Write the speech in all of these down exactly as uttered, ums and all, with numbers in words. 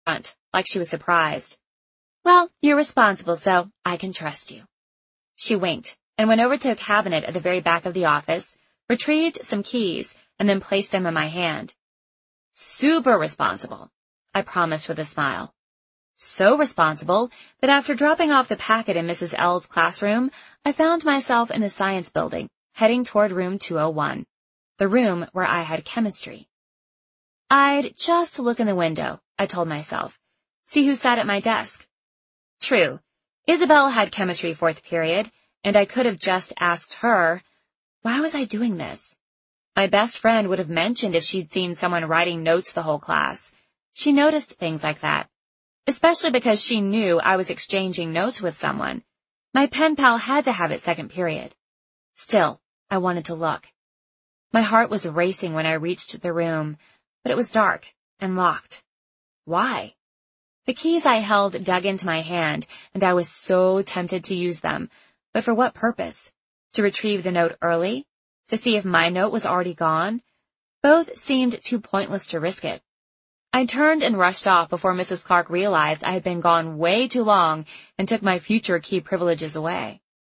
front, like she was surprised. Well, you're responsible, so I can trust you. She winked and went over to a cabinet at the very back of the office, retrieved some keys, and then placed them in my hand. Super responsible, I promised with a smile. So responsible that after dropping off the packet in Missus L's classroom, I found myself in the science building, heading toward room two oh one, the room where I had chemistry. I'd just look in the window, I told myself, see who sat at my desk. True, Isabel had chemistry fourth period, and I could have just asked her, why was I doing this? My best friend would have mentioned if she'd seen someone writing notes the whole class. She noticed things like that, especially because she knew I was exchanging notes with someone. My pen pal had to have it second period. Still, I wanted to look. My heart was racing when I reached the room, but it was dark and locked. Why? The keys I held dug into my hand, and I was so tempted to use them. But for what purpose? To retrieve the note early? To see if my note was already gone? Both seemed too pointless to risk it. I turned and rushed off before Missus Clark realized I had been gone way too long and took my future key privileges away.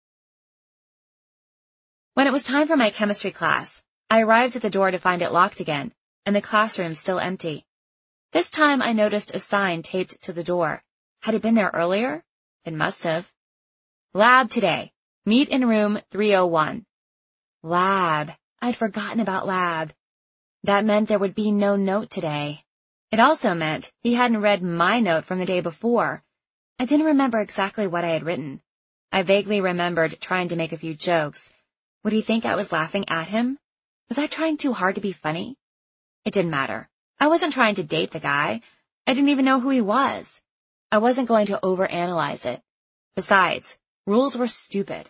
When it was time for my chemistry class, I arrived at the door to find it locked again, and the classroom still empty. This time I noticed a sign taped to the door. Had it been there earlier? It must have. Lab today. Meet in room three oh one. Lab. I'd forgotten about lab. That meant there would be no note today. It also meant he hadn't read my note from the day before. I didn't remember exactly what I had written. I vaguely remembered trying to make a few jokes. Would he think I was laughing at him? Was I trying too hard to be funny? It didn't matter. I wasn't trying to date the guy. I didn't even know who he was. I wasn't going to overanalyze it. Besides, rules were stupid.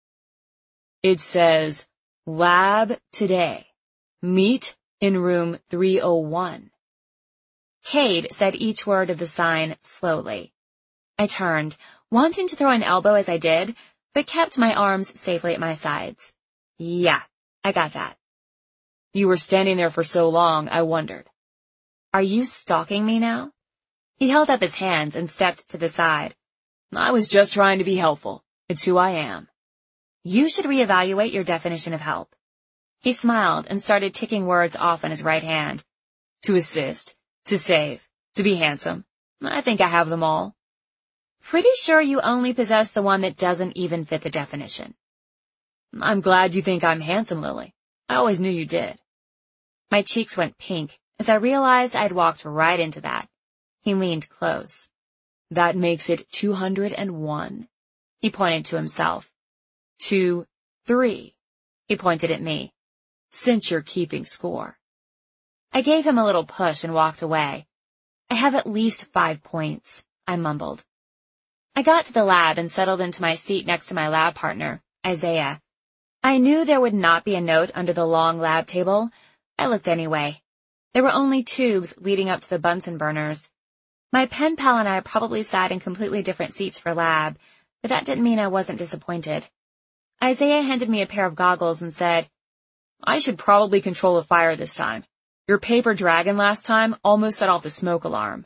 It says, Lab today. Meet in room three oh one. Cade said each word of the sign slowly. I turned, wanting to throw an elbow as I did, but kept my arms safely at my sides. Yeah, I got that. You were standing there for so long, I wondered. Are you stalking me now? He held up his hands and stepped to the side. I was just trying to be helpful. It's who I am. You should reevaluate your definition of help. He smiled and started ticking words off on his right hand. To assist, to save, to be handsome. I think I have them all. Pretty sure you only possess the one that doesn't even fit the definition. I'm glad you think I'm handsome, Lily. I always knew you did. My cheeks went pink as I realized I'd walked right into that. He leaned close. That makes it two hundred one. He pointed to himself. Two, three. He pointed at me. Since you're keeping score. I gave him a little push and walked away. I have at least five points, I mumbled. I got to the lab and settled into my seat next to my lab partner, Isaiah. I knew there would not be a note under the long lab table. I looked anyway. There were only tubes leading up to the Bunsen burners. My pen pal and I probably sat in completely different seats for lab, but that didn't mean I wasn't disappointed. Isaiah handed me a pair of goggles and said, I should probably control the fire this time. Your paper dragon last time almost set off the smoke alarm.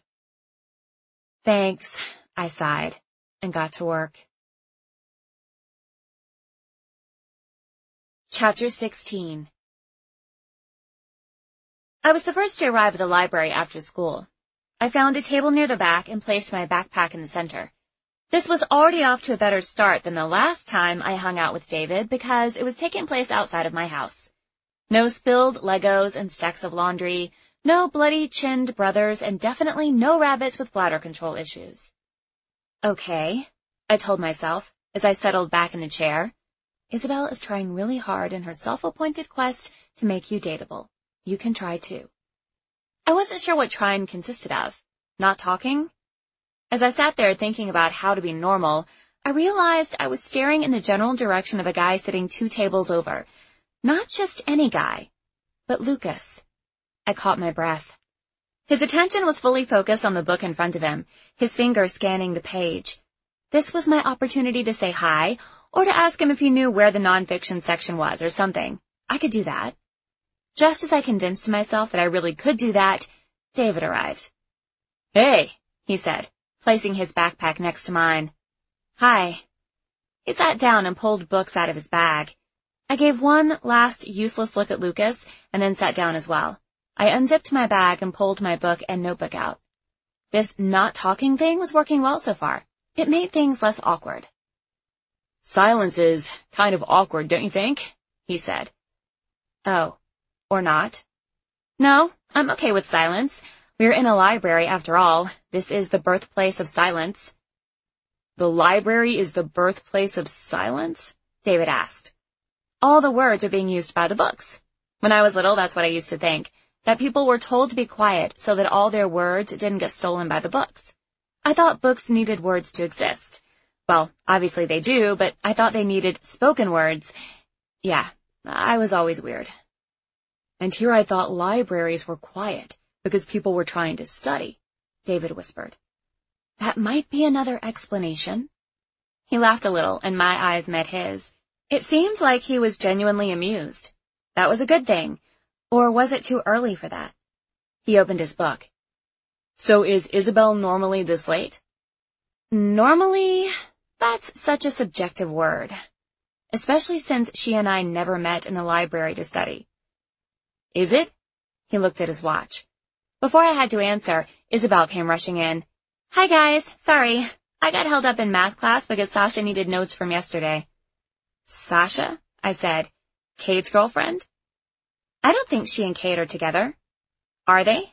Thanks, I sighed, and got to work. Chapter sixteen. I was the first to arrive at the library after school. I found a table near the back and placed my backpack in the center. This was already off to a better start than the last time I hung out with David because it was taking place outside of my house. No spilled Legos and stacks of laundry, no bloody-chinned brothers, and definitely no rabbits with bladder control issues. Okay, I told myself as I settled back in the chair. Isabel is trying really hard in her self-appointed quest to make you dateable. You can try too. I wasn't sure what trying consisted of. Not talking? As I sat there thinking about how to be normal, I realized I was staring in the general direction of a guy sitting two tables over. Not just any guy, but Lucas. I caught my breath. His attention was fully focused on the book in front of him, his finger scanning the page. This was my opportunity to say hi, or to ask him if he knew where the nonfiction section was or something. I could do that. Just as I convinced myself that I really could do that, David arrived. Hey, he said, placing his backpack next to mine. Hi. He sat down and pulled books out of his bag. I gave one last useless look at Lucas and then sat down as well. I unzipped my bag and pulled my book and notebook out. This not talking thing was working well so far. It made things less awkward. Silence is kind of awkward, don't you think? He said. Oh, or not? No, I'm okay with silence. We're in a library after all. This is the birthplace of silence. The library is the birthplace of silence? David asked. All the words are being used by the books. When I was little, that's what I used to think, that people were told to be quiet so that all their words didn't get stolen by the books. I thought books needed words to exist. Well, obviously they do, but I thought they needed spoken words. Yeah, I was always weird. And here I thought libraries were quiet because people were trying to study, David whispered. That might be another explanation. He laughed a little, and my eyes met his. It seemed like he was genuinely amused. That was a good thing. Or was it too early for that? He opened his book. So is Isabel normally this late? Normally? That's such a subjective word. Especially since she and I never met in the library to study. Is it? He looked at his watch. Before I had to answer, Isabel came rushing in. Hi guys, sorry. I got held up in math class because Sasha needed notes from yesterday. Sasha? I said. Kate's girlfriend? I don't think she and Kate are together. Are they?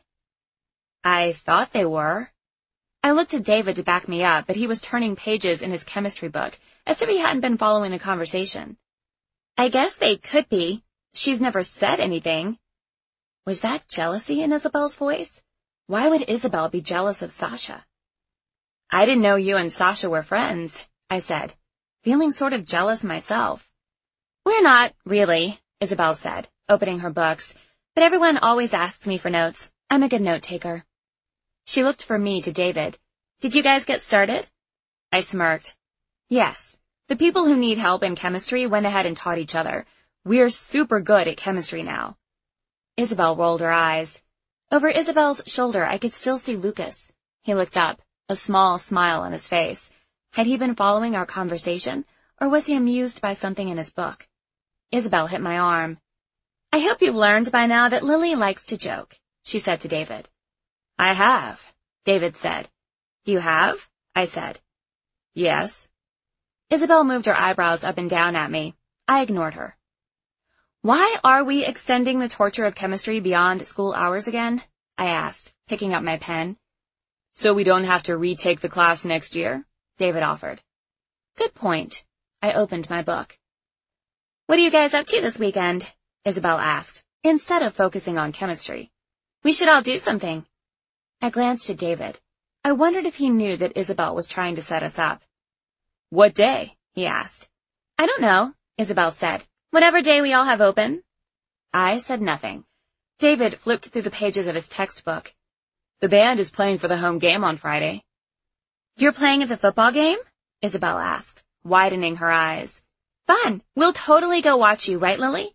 I thought they were. I looked at David to back me up, but he was turning pages in his chemistry book, as if he hadn't been following the conversation. I guess they could be. She's never said anything. Was that jealousy in Isabel's voice? Why would Isabel be jealous of Sasha? I didn't know you and Sasha were friends, I said, feeling sort of jealous myself. We're not, really, Isabel said, opening her books, but everyone always asks me for notes. I'm a good note-taker. She looked from me to David. Did you guys get started? I smirked. Yes, the people who need help in chemistry went ahead and taught each other. We're super good at chemistry now. Isabel rolled her eyes. Over Isabel's shoulder, I could still see Lucas. He looked up, a small smile on his face. Had he been following our conversation, or was he amused by something in his book? Isabel hit my arm. I hope you've learned by now that Lily likes to joke, she said to David. I have, David said. You have? I said. Yes. Isabel moved her eyebrows up and down at me. I ignored her. Why are we extending the torture of chemistry beyond school hours again? I asked, picking up my pen. So we don't have to retake the class next year, David offered. Good point. I opened my book. What are you guys up to this weekend? Isabel asked, instead of focusing on chemistry. We should all do something. I glanced at David. I wondered if he knew that Isabel was trying to set us up. What day? He asked. I don't know, Isabel said. Whatever day we all have open. I said nothing. David flipped through the pages of his textbook. The band is playing for the home game on Friday. You're playing at the football game? Isabel asked, widening her eyes. Fun. We'll totally go watch you, right, Lily?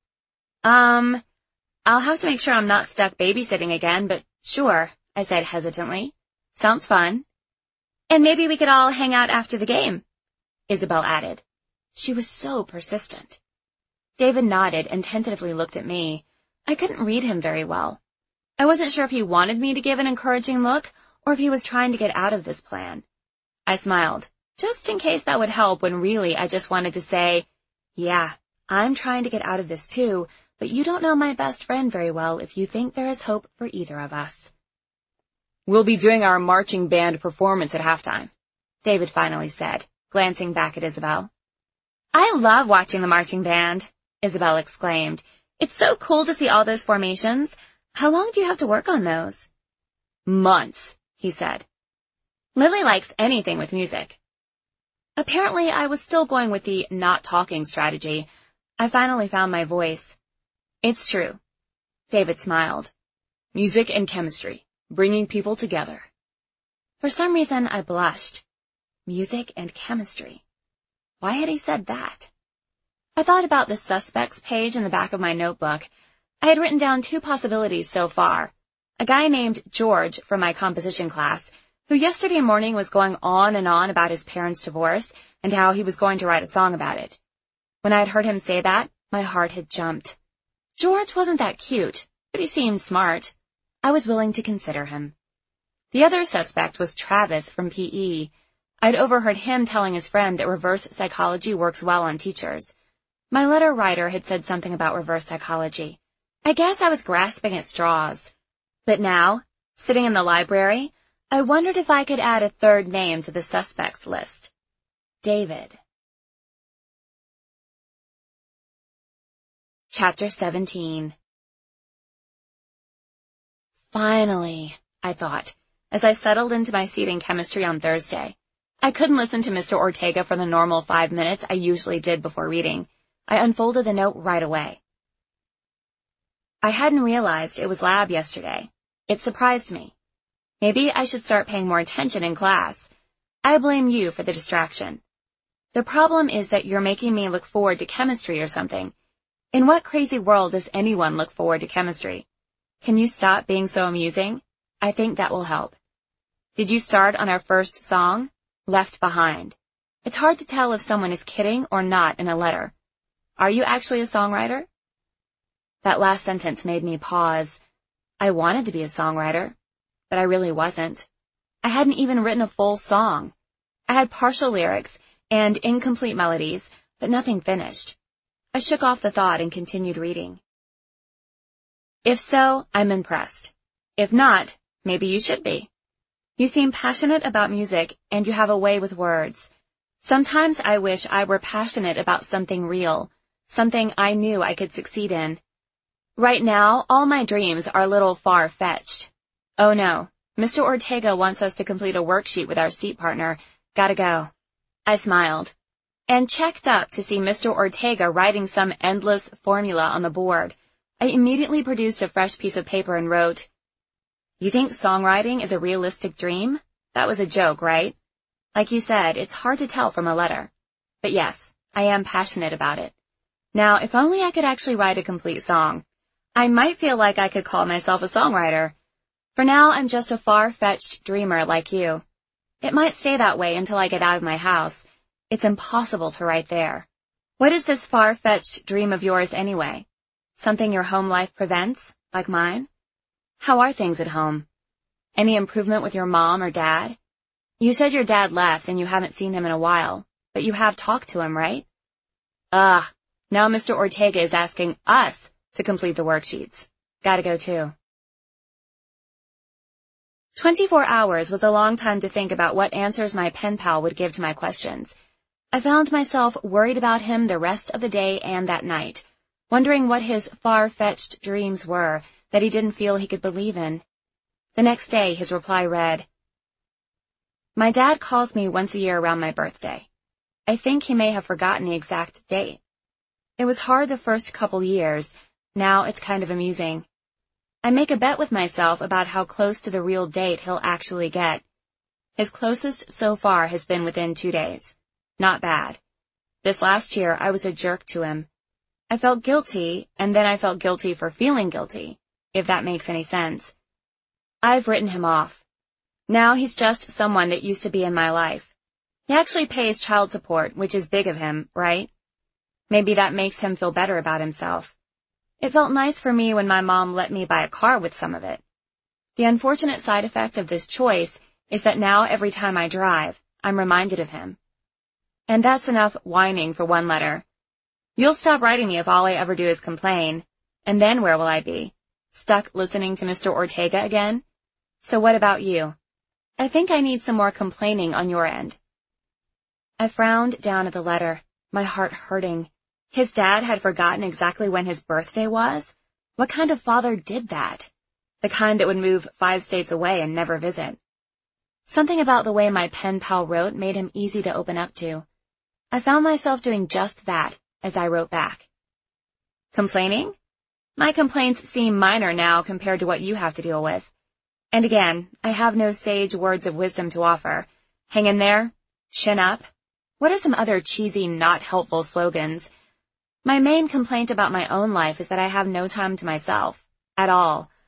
Um, I'll have to make sure I'm not stuck babysitting again, but sure, I said hesitantly. Sounds fun. And maybe we could all hang out after the game, Isabel added. She was so persistent. David nodded and tentatively looked at me. I couldn't read him very well. I wasn't sure if he wanted me to give an encouraging look or if he was trying to get out of this plan. I smiled, just in case that would help when really I just wanted to say, yeah, I'm trying to get out of this too, but you don't know my best friend very well if you think there is hope for either of us. We'll be doing our marching band performance at halftime, David finally said, glancing back at Isabel. I love watching the marching band, Isabel exclaimed. It's so cool to see all those formations. How long do you have to work on those? Months, he said. Lily likes anything with music. Apparently, I was still going with the not talking strategy. I finally found my voice. It's true. David smiled. Music and chemistry, bringing people together. For some reason, I blushed. Music and chemistry. Why had he said that? I thought about the suspects page in the back of my notebook. I had written down two possibilities so far. A guy named George from my composition class, who yesterday morning was going on and on about his parents' divorce and how he was going to write a song about it. When I had heard him say that, my heart had jumped. George wasn't that cute, but he seemed smart. I was willing to consider him. The other suspect was Travis from P E. I'd overheard him telling his friend that reverse psychology works well on teachers. My letter writer had said something about reverse psychology. I guess I was grasping at straws. But now, sitting in the library, I wondered if I could add a third name to the suspects list. David. Chapter seventeen. Finally, I thought, as I settled into my seat in chemistry on Thursday. I couldn't listen to Mister Ortega for the normal five minutes I usually did before reading. I unfolded the note right away. I hadn't realized it was lab yesterday. It surprised me. Maybe I should start paying more attention in class. I blame you for the distraction. The problem is that you're making me look forward to chemistry or something. In what crazy world does anyone look forward to chemistry? Can you stop being so amusing? I think that will help. Did you start on our first song? Left Behind. It's hard to tell if someone is kidding or not in a letter. Are you actually a songwriter? That last sentence made me pause. I wanted to be a songwriter, but I really wasn't. I hadn't even written a full song. I had partial lyrics and incomplete melodies, but nothing finished. I shook off the thought and continued reading. If so, I'm impressed. If not, maybe you should be. You seem passionate about music, and you have a way with words. Sometimes I wish I were passionate about something real, something I knew I could succeed in. Right now, all my dreams are a little far-fetched. Oh no, Mister Ortega wants us to complete a worksheet with our seat partner. Gotta go. I smiled, and checked up to see Mister Ortega writing some endless formula on the board. I immediately produced a fresh piece of paper and wrote, "You think songwriting is a realistic dream?" That was a joke, right? Like you said, it's hard to tell from a letter. But yes, I am passionate about it. Now, if only I could actually write a complete song. I might feel like I could call myself a songwriter. For now, I'm just a far-fetched dreamer like you. It might stay that way until I get out of my house. It's impossible to write there. What is this far-fetched dream of yours anyway? Something your home life prevents, like mine? How are things at home? Any improvement with your mom or dad? You said your dad left and you haven't seen him in a while, but you have talked to him, right? Ugh, now Mister Ortega is asking us to complete the worksheets. Gotta go too. Twenty-four hours was a long time to think about what answers my pen pal would give to my questions. I found myself worried about him the rest of the day and that night, wondering what his far-fetched dreams were that he didn't feel he could believe in. The next day, his reply read, "My dad calls me once a year around my birthday. I think he may have forgotten the exact date. It was hard the first couple years. Now it's kind of amusing. I make a bet with myself about how close to the real date he'll actually get. His closest so far has been within two days. Not bad. This last year, I was a jerk to him. I felt guilty, and then I felt guilty for feeling guilty, if that makes any sense. I've written him off. Now he's just someone that used to be in my life. He actually pays child support, which is big of him, right? Maybe that makes him feel better about himself. It felt nice for me when my mom let me buy a car with some of it. The unfortunate side effect of this choice is that now every time I drive, I'm reminded of him. And that's enough whining for one letter. You'll stop writing me if all I ever do is complain. And then where will I be? Stuck listening to Mister Ortega again? So what about you? I think I need some more complaining on your end." I frowned down at the letter, my heart hurting. His dad had forgotten exactly when his birthday was? What kind of father did that? The kind that would move five states away and never visit. Something about the way my pen pal wrote made him easy to open up to. I found myself doing just that as I wrote back. Complaining? My complaints seem minor now compared to what you have to deal with. And again, I have no sage words of wisdom to offer. Hang in there. Chin up. What are some other cheesy, not helpful slogans? My main complaint about my own life is that I have no time to myself. At all.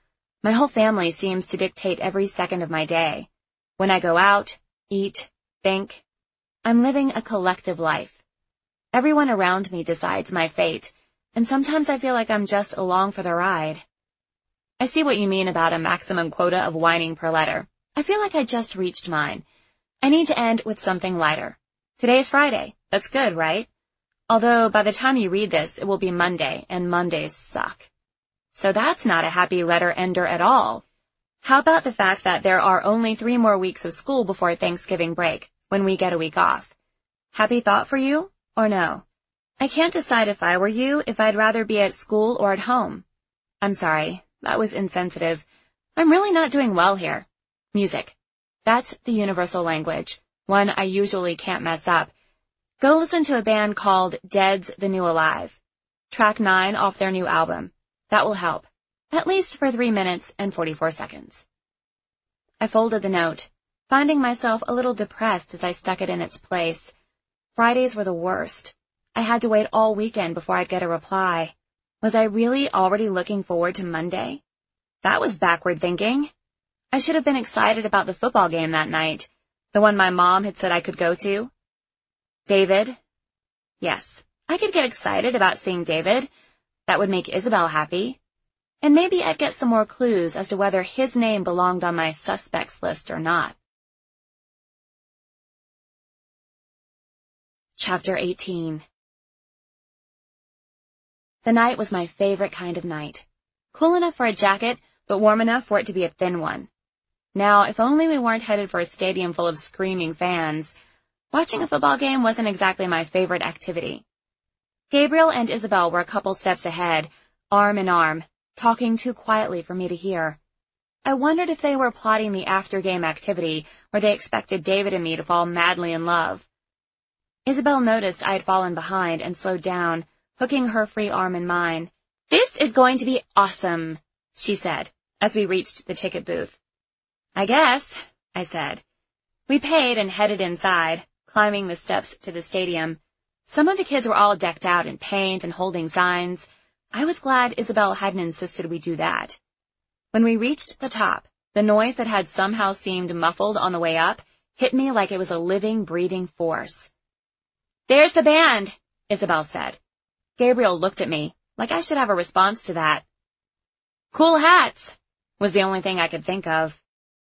My whole family seems to dictate every second of my day. When I go out, eat, think, I'm living a collective life. Everyone around me decides my fate, and sometimes I feel like I'm just along for the ride. I see what you mean about a maximum quota of whining per letter. I feel like I just reached mine. I need to end with something lighter. Today is Friday. That's good, right? Although by the time you read this, it will be Monday, and Mondays suck. So that's not a happy letter ender at all. How about the fact that there are only three more weeks of school before Thanksgiving break, when we get a week off? Happy thought for you, or no? I can't decide if I were you, if I'd rather be at school or at home. I'm sorry, that was insensitive. I'm really not doing well here. Music. That's the universal language, one I usually can't mess up. Go listen to a band called Dead's the New Alive. Track nine off their new album. That will help, at least for three minutes and forty-four seconds. I folded the note, finding myself a little depressed as I stuck it in its place. Fridays were the worst. I had to wait all weekend before I'd get a reply. Was I really already looking forward to Monday? That was backward thinking. I should have been excited about the football game that night, the one my mom had said I could go to. David? Yes, I could get excited about seeing David. That would make Isabel happy. And maybe I'd get some more clues as to whether his name belonged on my suspects list or not. Chapter eighteen. The night was my favorite kind of night. Cool enough for a jacket, but warm enough for it to be a thin one. Now, if only we weren't headed for a stadium full of screaming fans. Watching a football game wasn't exactly my favorite activity. Gabriel and Isabel were a couple steps ahead, arm in arm, talking too quietly for me to hear. I wondered if they were plotting the after-game activity where they expected David and me to fall madly in love. Isabel noticed I had fallen behind and slowed down, hooking her free arm in mine. "This is going to be awesome," she said, as we reached the ticket booth. "I guess," I said. We paid and headed inside, climbing the steps to the stadium. Some of the kids were all decked out in paint and holding signs. I was glad Isabel hadn't insisted we do that. When we reached the top, the noise that had somehow seemed muffled on the way up hit me like it was a living, breathing force. "There's the band," Isabel said. Gabriel looked at me, like I should have a response to that. "Cool hats," was the only thing I could think of.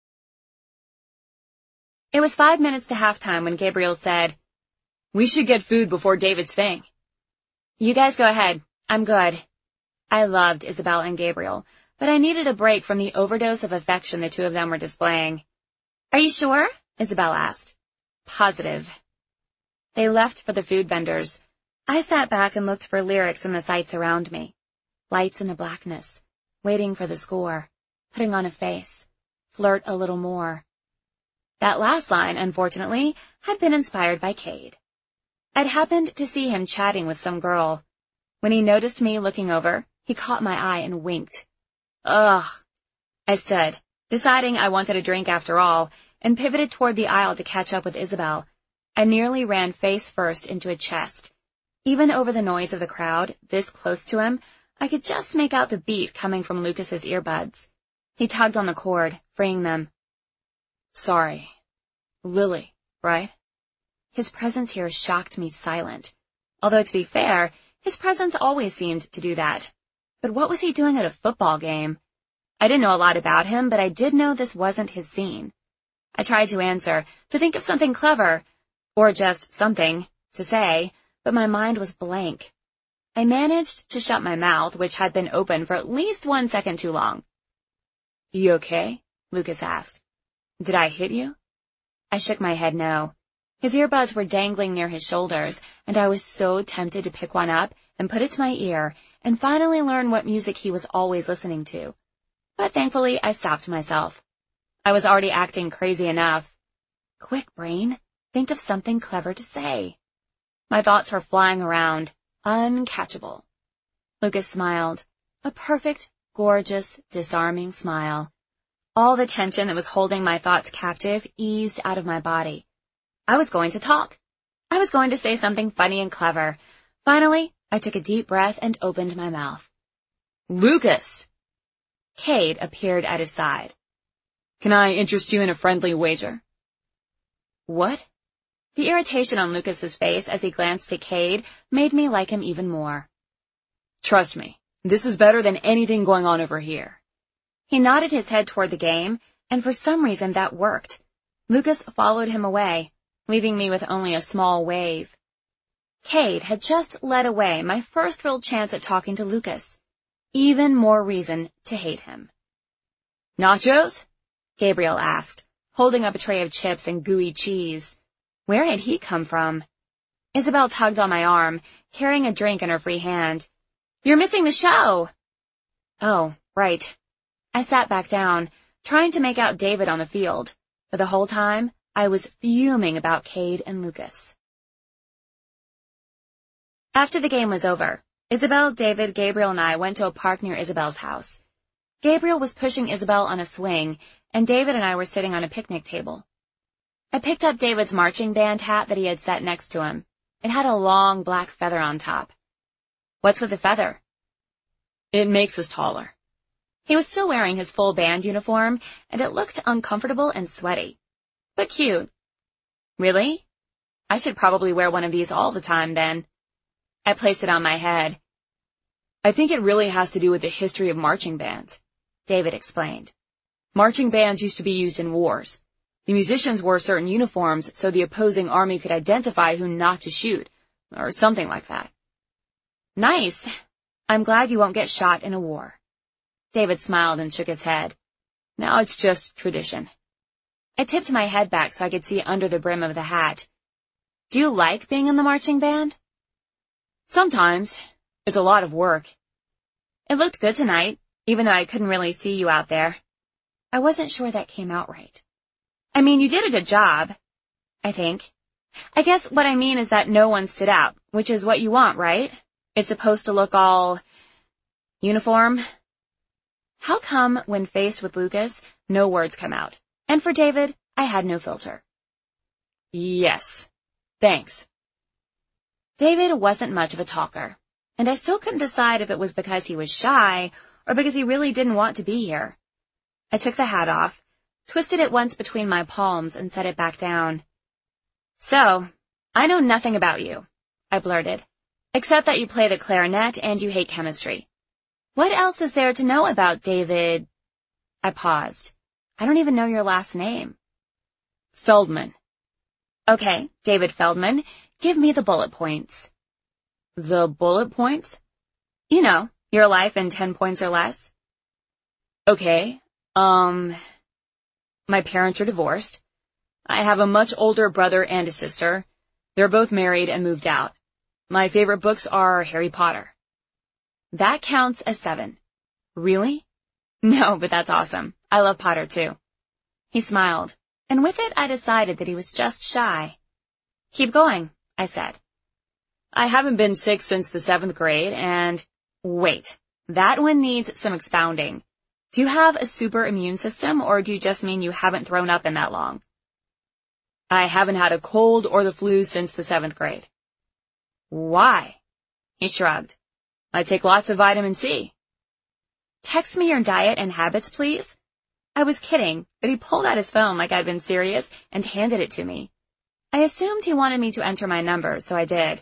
It was five minutes to halftime when Gabriel said, "We should get food before David's thing." "You guys go ahead. I'm good." I loved Isabel and Gabriel, but I needed a break from the overdose of affection the two of them were displaying. "Are you sure?" Isabel asked. "Positive." They left for the food vendors. I sat back and looked for lyrics in the sights around me. Lights in the blackness, waiting for the score, putting on a face, flirt a little more. That last line, unfortunately, had been inspired by Cade. I'd happened to see him chatting with some girl. When he noticed me looking over, he caught my eye and winked. Ugh. I stood, deciding I wanted a drink after all, and pivoted toward the aisle to catch up with Isabel. I nearly ran face first into a chest. Even over the noise of the crowd, this close to him, I could just make out the beat coming from Lucas's earbuds. He tugged on the cord, freeing them. "Sorry. Lily, right?" His presence here shocked me silent. Although, to be fair, his presence always seemed to do that. But what was he doing at a football game? I didn't know a lot about him, but I did know this wasn't his scene. I tried to answer, to think of something clever, or just something, to say, but my mind was blank. I managed to shut my mouth, which had been open for at least one second too long. "You okay?" Lucas asked. "Did I hit you?" I shook my head no. His earbuds were dangling near his shoulders, and I was so tempted to pick one up and put it to my ear and finally learn what music he was always listening to. But thankfully, I stopped myself. I was already acting crazy enough. Quick, brain, think of something clever to say. My thoughts were flying around, uncatchable. Lucas smiled, a perfect, gorgeous, disarming smile. All the tension that was holding my thoughts captive eased out of my body. I was going to talk. I was going to say something funny and clever. Finally, I took a deep breath and opened my mouth. "Lucas!" Cade appeared at his side. "Can I interest you in a friendly wager?" "What?" The irritation on Lucas's face as he glanced at Cade made me like him even more. "Trust me, this is better than anything going on over here." He nodded his head toward the game, and for some reason that worked. Lucas followed him away, leaving me with only a small wave. Cade had just led away my first real chance at talking to Lucas. Even more reason to hate him. "Nachos?" Gabriel asked, holding up a tray of chips and gooey cheese. Where had he come from? Isabel tugged on my arm, carrying a drink in her free hand. "You're missing the show!" Oh, right. I sat back down, trying to make out David on the field, but the whole time I was fuming about Cade and Lucas. After the game was over, Isabel, David, Gabriel, and I went to a park near Isabel's house. Gabriel was pushing Isabel on a swing, and David and I were sitting on a picnic table. I picked up David's marching band hat that he had set next to him. It had a long black feather on top. "What's with the feather?" "It makes us taller." He was still wearing his full band uniform, and it looked uncomfortable and sweaty. But cute. "Really? I should probably wear one of these all the time, then." I placed it on my head. "I think it really has to do with the history of marching bands," David explained. "Marching bands used to be used in wars. The musicians wore certain uniforms so the opposing army could identify who not to shoot, or something like that." "Nice. I'm glad you won't get shot in a war." David smiled and shook his head. "Now it's just tradition." I tipped my head back so I could see under the brim of the hat. "Do you like being in the marching band?" "Sometimes. It's a lot of work." "It looked good tonight, even though I couldn't really see you out there." I wasn't sure that came out right. "I mean, you did a good job, I think. I guess what I mean is that no one stood out, which is what you want, right? It's supposed to look all uniform." How come, when faced with Lucas, no words come out? And for David, I had no filter. "Yes. Thanks." David wasn't much of a talker, and I still couldn't decide if it was because he was shy or because he really didn't want to be here. I took the hat off, twisted it once between my palms, and set it back down. "So, I know nothing about you," I blurted, "except that you play the clarinet and you hate chemistry. What else is there to know about David?" I paused. "I don't even know your last name." "Feldman." "Okay, David Feldman. Give me the bullet points." "The bullet points?" "You know, your life in ten points or less." "Okay, um, my parents are divorced. I have a much older brother and a sister. They're both married and moved out. My favorite books are Harry Potter." That counts as seven. "Really?" "No, but that's awesome. I love Potter too." He smiled, and with it I decided that he was just shy. "Keep going," I said. "I haven't been sick since the seventh grade, and—" Wait, that one needs some expounding. Do you have a super immune system, or do you just mean you haven't thrown up in that long? "I haven't had a cold or the flu since the seventh grade." "Why?" He shrugged. "I take lots of vitamin C." "Text me your diet and habits, please." I was kidding, but he pulled out his phone like I'd been serious and handed it to me. I assumed he wanted me to enter my number, so I did.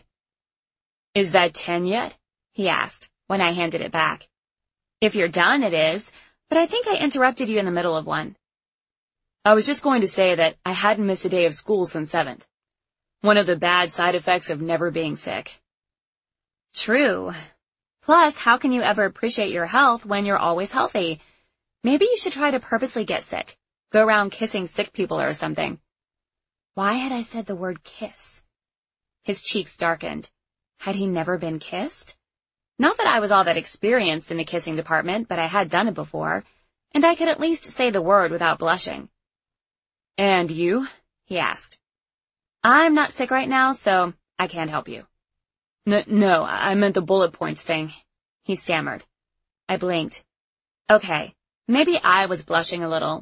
"Is that ten yet?" he asked, when I handed it back. "If you're done, it is, but I think I interrupted you in the middle of one." "I was just going to say that I hadn't missed a day of school since seventh. One of the bad side effects of never being sick." "True. Plus, how can you ever appreciate your health when you're always healthy? Maybe you should try to purposely get sick. Go around kissing sick people or something." Why had I said the word kiss? His cheeks darkened. Had he never been kissed? Not that I was all that experienced in the kissing department, but I had done it before, and I could at least say the word without blushing. "And you?" he asked. "I'm not sick right now, so I can't help you." N- no, I meant the bullet points thing," he stammered. I blinked. Okay, maybe I was blushing a little.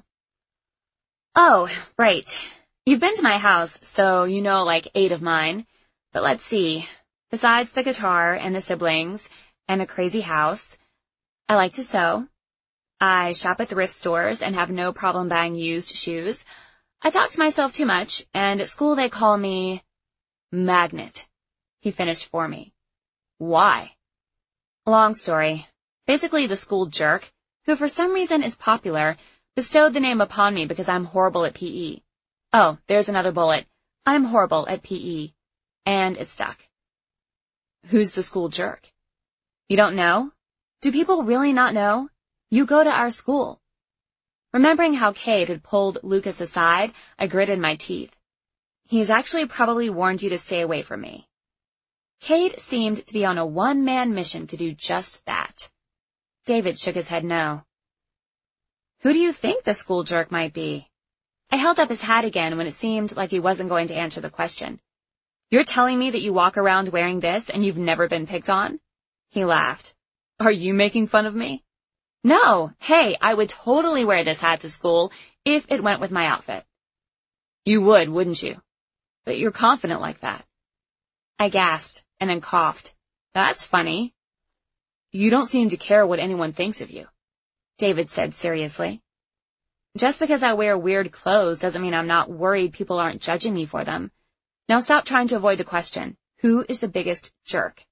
"Oh, right. You've been to my house, so you know like eight of mine. But let's see. Besides the guitar and the siblings and the crazy house, I like to sew. I shop at thrift stores and have no problem buying used shoes. I talk to myself too much, and at school they call me Magnet. He finished for me. Why? Long story. Basically, the school jerk, who for some reason is popular, bestowed the name upon me because I'm horrible at P E. Oh, there's another bullet. I'm horrible at P E. And it stuck. Who's the school jerk? You don't know? Do people really not know? You go to our school. Remembering how Cade had pulled Lucas aside, I gritted my teeth. He's actually probably warned you to stay away from me. Cade seemed to be on a one-man mission to do just that. David shook his head no. Who do you think the school jerk might be? I held up his hat again when it seemed like he wasn't going to answer the question. You're telling me that you walk around wearing this and you've never been picked on? He laughed. Are you making fun of me? No, hey, I would totally wear this hat to school if it went with my outfit. You would, wouldn't you? But you're confident like that. I gasped and then coughed. That's funny. You don't seem to care what anyone thinks of you, David said seriously. Just because I wear weird clothes doesn't mean I'm not worried people aren't judging me for them. Now stop trying to avoid the question. Who is the biggest jerk?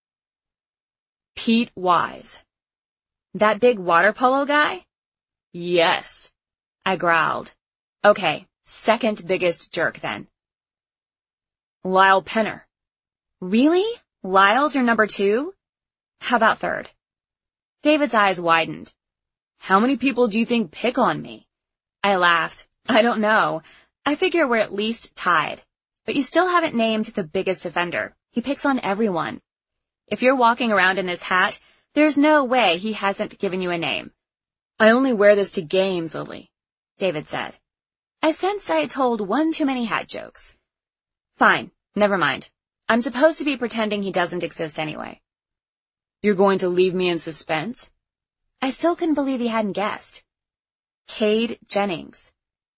Pete Wise. That big water polo guy? Yes, I growled. Okay, second biggest jerk then. Lyle Penner. Really? Lyle's your number two? How about third? David's eyes widened. How many people do you think pick on me? I laughed. I don't know. I figure we're at least tied. But you still haven't named the biggest offender. He picks on everyone. If you're walking around in this hat, there's no way he hasn't given you a name. I only wear this to games, Lily, David said. I sensed I had told one too many hat jokes. Fine, never mind. I'm supposed to be pretending he doesn't exist anyway. You're going to leave me in suspense? I still couldn't believe he hadn't guessed. Cade Jennings.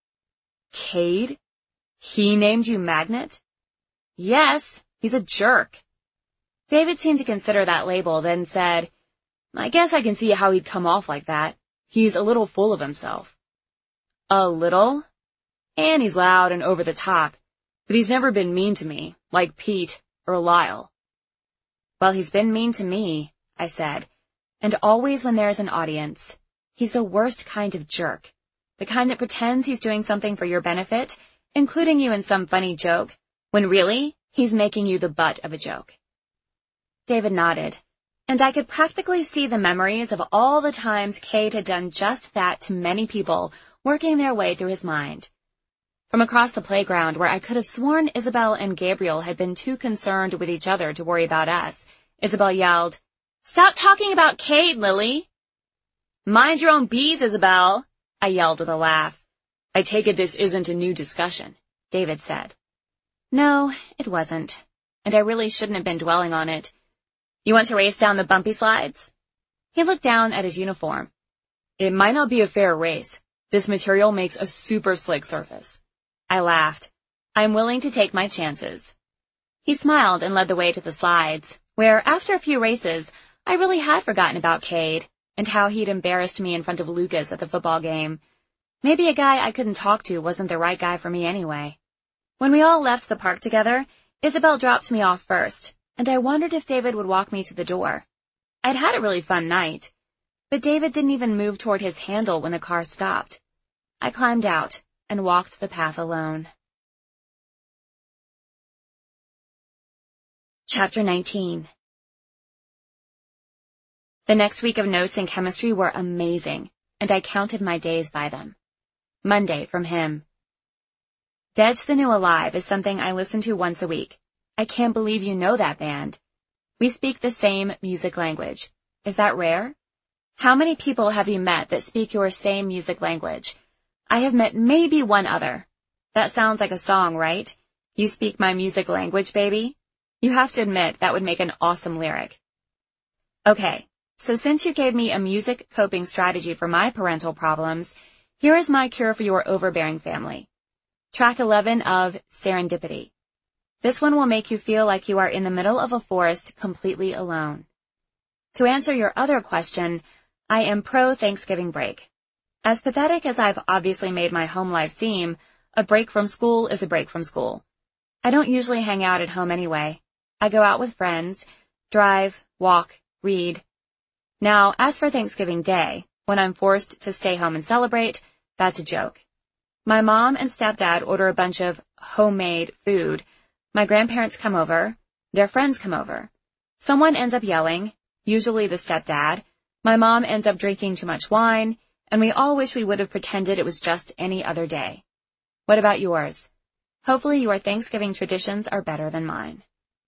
Cade? He named you Magnet? Yes, he's a jerk. David seemed to consider that label, then said, I guess I can see how he'd come off like that. He's a little full of himself. A little? And he's loud and over the top, but he's never been mean to me, like Pete or Lyle. Well, he's been mean to me, I said, and always when there's an audience. He's the worst kind of jerk, the kind that pretends he's doing something for your benefit, including you in some funny joke, when really, he's making you the butt of a joke. David nodded, and I could practically see the memories of all the times Cade had done just that to many people working their way through his mind. From across the playground, where I could have sworn Isabel and Gabriel had been too concerned with each other to worry about us, Isabel yelled, Stop talking about Cade, Lily! Mind your own bees, Isabel, I yelled with a laugh. I take it this isn't a new discussion, David said. No, it wasn't, and I really shouldn't have been dwelling on it. You want to race down the bumpy slides? He looked down at his uniform. It might not be a fair race. This material makes a super slick surface. I laughed. I'm willing to take my chances. He smiled and led the way to the slides, where, after a few races, I really had forgotten about Cade and how he'd embarrassed me in front of Lucas at the football game. Maybe a guy I couldn't talk to wasn't the right guy for me anyway. When we all left the park together, Isabel dropped me off first, and I wondered if David would walk me to the door. I'd had a really fun night, but David didn't even move toward his handle when the car stopped. I climbed out and walked the path alone. Chapter nineteen. The next week of notes in chemistry were amazing, and I counted my days by them. Monday from him. Dead's the New Alive is something I listen to once a week. I can't believe you know that band. We speak the same music language. Is that rare? How many people have you met that speak your same music language? I have met maybe one other. That sounds like a song, right? You speak my music language, baby? You have to admit that would make an awesome lyric. Okay, so since you gave me a music coping strategy for my parental problems, here is my cure for your overbearing family. Track eleven of Serendipity. This one will make you feel like you are in the middle of a forest completely alone. To answer your other question, I am pro-Thanksgiving break. As pathetic as I've obviously made my home life seem, a break from school is a break from school. I don't usually hang out at home anyway. I go out with friends, drive, walk, read. Now, as for Thanksgiving Day, when I'm forced to stay home and celebrate, that's a joke. My mom and stepdad order a bunch of homemade food. My grandparents come over. Their friends come over. Someone ends up yelling, usually the stepdad. My mom ends up drinking too much wine, and we all wish we would have pretended it was just any other day. What about yours? Hopefully your Thanksgiving traditions are better than mine.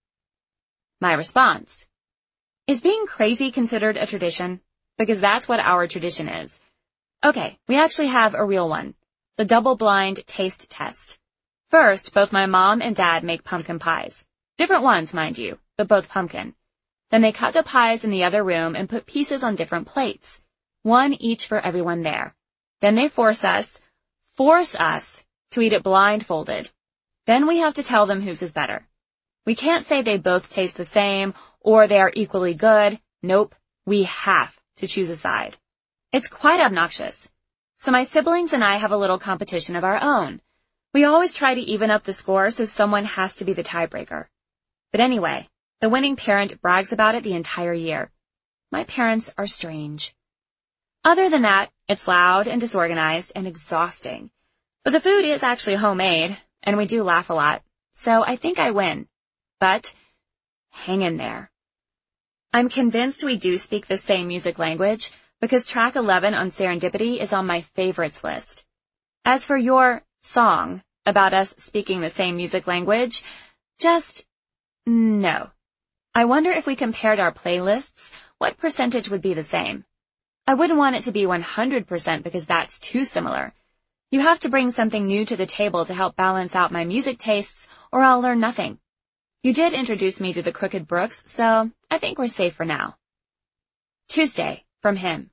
My response. Is being crazy considered a tradition? Because that's what our tradition is. Okay, we actually have a real one. The double-blind taste test. First, both my mom and dad make pumpkin pies. Different ones, mind you, but both pumpkin. Then they cut the pies in the other room and put pieces on different plates. One each for everyone there. Then they force us, force us, to eat it blindfolded. Then we have to tell them whose is better. We can't say they both taste the same or they are equally good. Nope, we have to choose a side. It's quite obnoxious. So my siblings and I have a little competition of our own. We always try to even up the score so someone has to be the tiebreaker. But anyway, the winning parent brags about it the entire year. My parents are strange. Other than that, it's loud and disorganized and exhausting. But the food is actually homemade, and we do laugh a lot, so I think I win. But hang in there. I'm convinced we do speak the same music language because track eleven on Serendipity is on my favorites list. As for your song about us speaking the same music language, just no. I wonder if we compared our playlists, what percentage would be the same? I wouldn't want it to be one hundred percent because that's too similar. You have to bring something new to the table to help balance out my music tastes, or I'll learn nothing. You did introduce me to the Crooked Brooks, so I think we're safe for now. Tuesday, from him.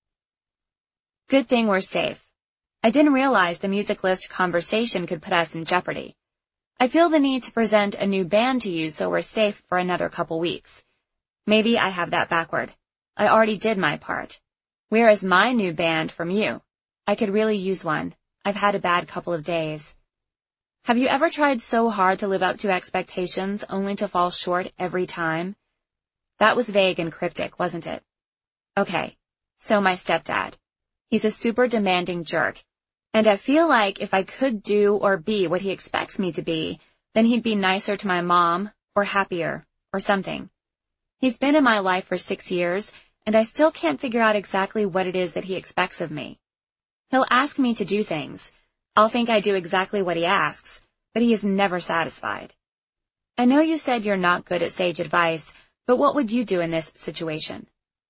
Good thing we're safe. I didn't realize the music list conversation could put us in jeopardy. I feel the need to present a new band to you so we're safe for another couple weeks. Maybe I have that backward. I already did my part. Where is my new band from you? I could really use one. I've had a bad couple of days. Have you ever tried so hard to live up to expectations only to fall short every time? That was vague and cryptic, wasn't it? Okay, so my stepdad. He's a super demanding jerk, and I feel like if I could do or be what he expects me to be, then he'd be nicer to my mom, or happier, or something. He's been in my life for six years, and I still can't figure out exactly what it is that he expects of me. He'll ask me to do things. I'll think I do exactly what he asks, but he is never satisfied. I know you said you're not good at sage advice, but what would you do in this situation?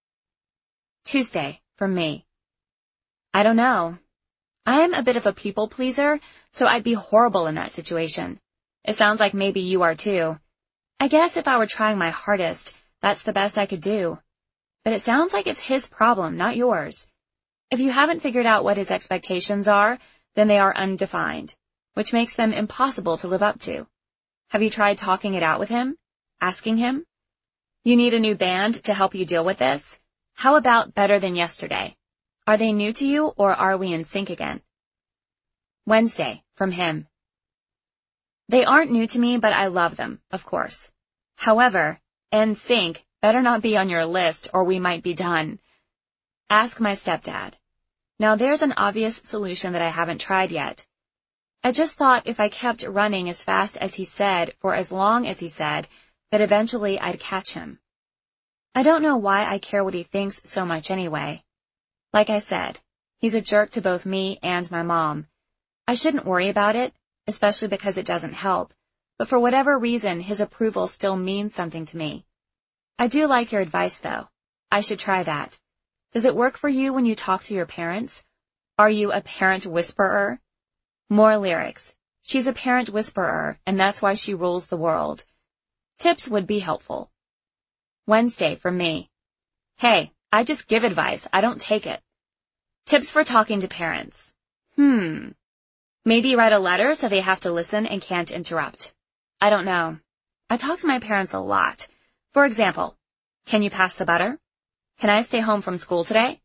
Tuesday, from me. I don't know. I am a bit of a people pleaser, so I'd be horrible in that situation. It sounds like maybe you are too. I guess if I were trying my hardest, that's the best I could do. But it sounds like it's his problem, not yours. If you haven't figured out what his expectations are, then they are undefined, which makes them impossible to live up to. Have you tried talking it out with him? Asking him? You need a new band to help you deal with this? How about Better Than Yesterday? Are they new to you, or are we in sync again? Wednesday, from him. They aren't new to me, but I love them, of course. However, N Sync better not be on your list, or we might be done. Ask my stepdad. Now there's an obvious solution that I haven't tried yet. I just thought if I kept running as fast as he said for as long as he said, that eventually I'd catch him. I don't know why I care what he thinks so much anyway. Like I said, he's a jerk to both me and my mom. I shouldn't worry about it, especially because it doesn't help, but for whatever reason, his approval still means something to me. I do like your advice, though. I should try that. Does it work for you when you talk to your parents? Are you a parent whisperer? More lyrics. She's a parent whisperer, and that's why she rules the world. Tips would be helpful. Wednesday, from me. Hey, I just give advice. I don't take it. Tips for talking to parents. Hmm. Maybe write a letter so they have to listen and can't interrupt. I don't know. I talk to my parents a lot. For example, can you pass the butter? Can I stay home from school today?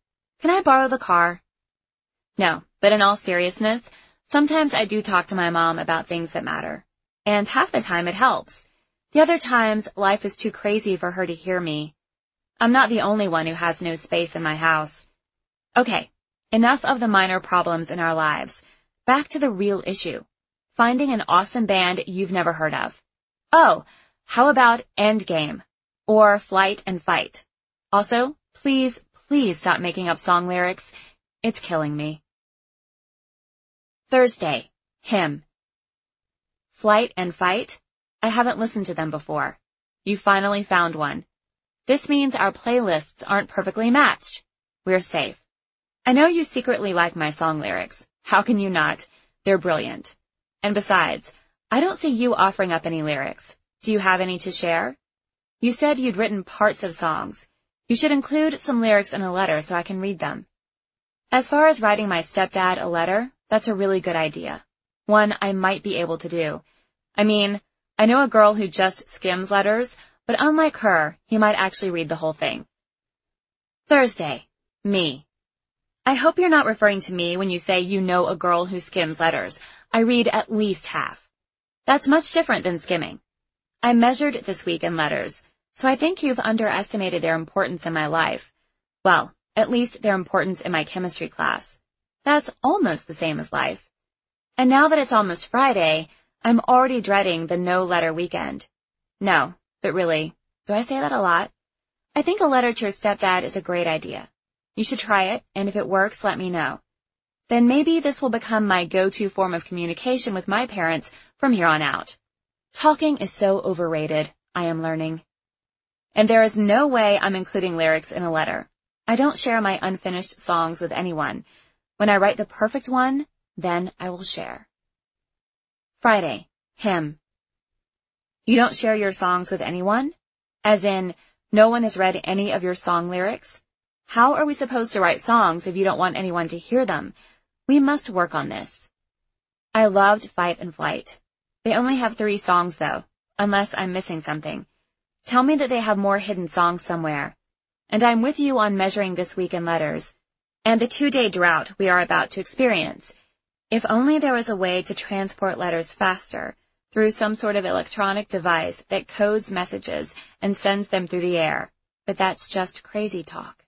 Can I borrow the car? No, but in all seriousness, sometimes I do talk to my mom about things that matter. And half the time it helps. The other times, life is too crazy for her to hear me. I'm not the only one who has no space in my house. Okay, enough of the minor problems in our lives. Back to the real issue. Finding an awesome band you've never heard of. Oh, how about Endgame? Or Flight and Fight? Also, please, please stop making up song lyrics. It's killing me. Thursday, Hymn. Flight and Fight? I haven't listened to them before. You finally found one. This means our playlists aren't perfectly matched. We're safe. I know you secretly like my song lyrics. How can you not? They're brilliant. And besides, I don't see you offering up any lyrics. Do you have any to share? You said you'd written parts of songs. You should include some lyrics in a letter so I can read them. As far as writing my stepdad a letter, that's a really good idea. One I might be able to do. I mean, I know a girl who just skims letters, but unlike her, he might actually read the whole thing. Thursday, me. I hope you're not referring to me when you say you know a girl who skims letters. I read at least half. That's much different than skimming. I measured this week in letters, so I think you've underestimated their importance in my life. Well, at least their importance in my chemistry class. That's almost the same as life. And now that it's almost Friday, I'm already dreading the no-letter weekend. No, but really, do I say that a lot? I think a letter to your stepdad is a great idea. You should try it, and if it works, let me know. Then maybe this will become my go-to form of communication with my parents from here on out. Talking is so overrated, I am learning. And there is no way I'm including lyrics in a letter. I don't share my unfinished songs with anyone. When I write the perfect one, then I will share. Friday, Hymn. You don't share your songs with anyone? As in, no one has read any of your song lyrics? How are we supposed to write songs if you don't want anyone to hear them? We must work on this. I loved Fight and Flight. They only have three songs, though, unless I'm missing something. Tell me that they have more hidden songs somewhere. And I'm with you on measuring this week in letters, and the two-day drought we are about to experience. If only there was a way to transport letters faster, through some sort of electronic device that codes messages and sends them through the air. But that's just crazy talk.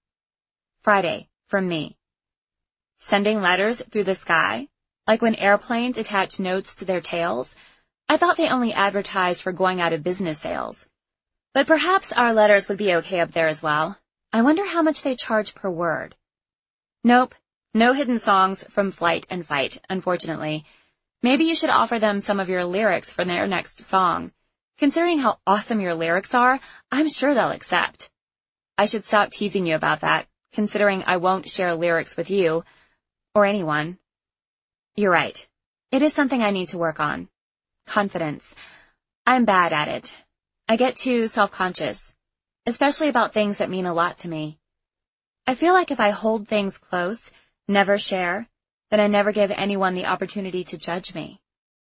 Friday, from me. Sending letters through the sky? Like when airplanes attach notes to their tails? I thought they only advertised for going out of business sales. But perhaps our letters would be okay up there as well. I wonder how much they charge per word. Nope, no hidden songs from Flight and Fight, unfortunately. Maybe you should offer them some of your lyrics for their next song. Considering how awesome your lyrics are, I'm sure they'll accept. I should stop teasing you about that, considering I won't share lyrics with you, or anyone. You're right. It is something I need to work on. Confidence. I'm bad at it. I get too self-conscious, especially about things that mean a lot to me. I feel like if I hold things close, never share, then I never give anyone the opportunity to judge me.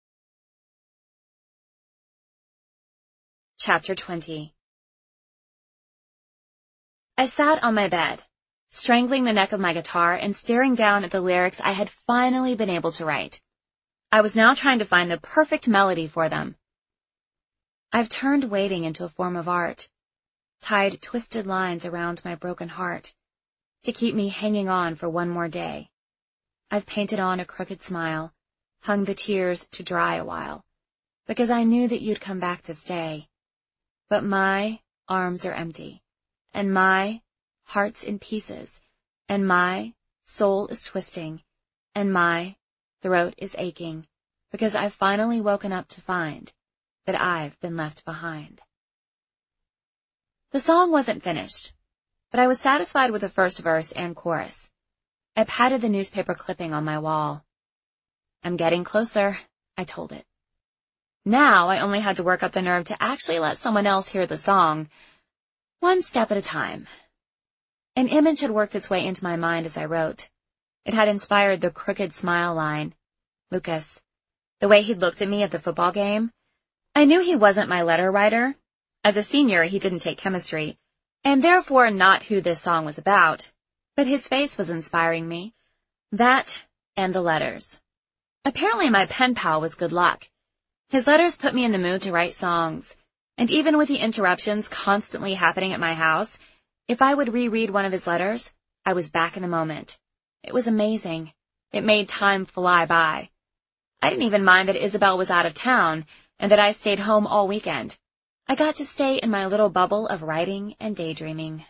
Chapter twenty. I sat on my bed, strangling the neck of my guitar and staring down at the lyrics I had finally been able to write. I was now trying to find the perfect melody for them. I've turned waiting into a form of art, tied twisted lines around my broken heart, to keep me hanging on for one more day. I've painted on a crooked smile, hung the tears to dry a while, because I knew that you'd come back to stay. But my arms are empty, and my heart's in pieces, and my soul is twisting, and my throat is aching, because I've finally woken up to find that I've been left behind. The song wasn't finished, but I was satisfied with the first verse and chorus. I patted the newspaper clipping on my wall. I'm getting closer, I told it. Now I only had to work up the nerve to actually let someone else hear the song, one step at a time. An image had worked its way into my mind as I wrote. It had inspired the crooked smile line. Lucas. The way he'd looked at me at the football game. I knew he wasn't my letter writer. As a senior, he didn't take chemistry, and therefore not who this song was about. but his face was inspiring me. That and the letters. Apparently my pen pal was good luck. His letters put me in the mood to write songs, and even with the interruptions constantly happening at my house, if I would reread one of his letters, I was back in the moment. It was amazing. It made time fly by. I didn't even mind that Isabel was out of town and that I stayed home all weekend. I got to stay in my little bubble of writing and daydreaming.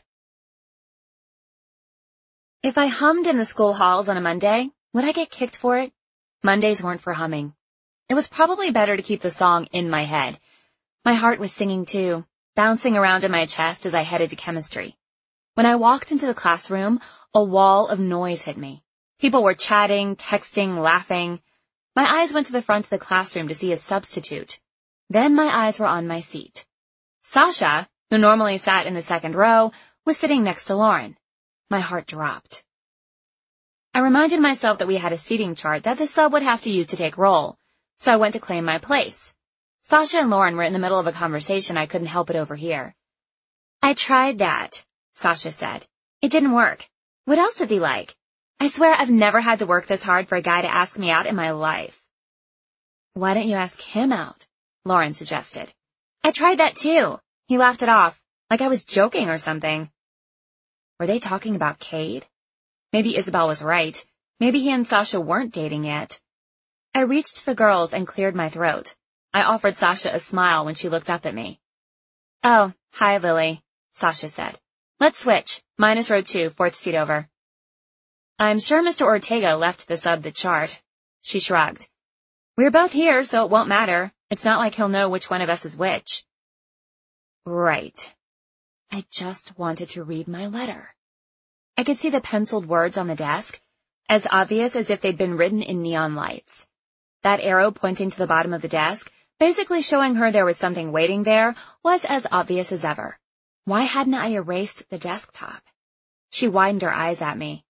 If I hummed in the school halls on a Monday, would I get kicked for it? Mondays weren't for humming. It was probably better to keep the song in my head. My heart was singing too, bouncing around in my chest as I headed to chemistry. When I walked into the classroom, a wall of noise hit me. People were chatting, texting, laughing. My eyes went to the front of the classroom to see a substitute. Then my eyes were on my seat. Sasha, who normally sat in the second row, was sitting next to Lauren. My heart dropped. I reminded myself that we had a seating chart that the sub would have to use to take roll, so I went to claim my place. Sasha and Lauren were in the middle of a conversation I couldn't help but overhear. I tried that, Sasha said. It didn't work. What else is he like? I swear I've never had to work this hard for a guy to ask me out in my life. Why don't you ask him out? Lauren suggested. I tried that too. He laughed it off, like I was joking or something. Were they talking about Cade? Maybe Isabel was right. Maybe he and Sasha weren't dating yet. I reached to the girls and cleared my throat. I offered Sasha a smile when she looked up at me. Oh, hi, Lily, Sasha said. Let's switch. Mine is row two, fourth seat over. I'm sure Mister Ortega left the sub the chart. She shrugged. We're both here, so it won't matter. It's not like he'll know which one of us is which. Right. I just wanted to read my letter. I could see the penciled words on the desk, as obvious as if they'd been written in neon lights. That arrow pointing to the bottom of the desk, basically showing her there was something waiting there, was as obvious as ever. Why hadn't I erased the desktop? She widened her eyes at me.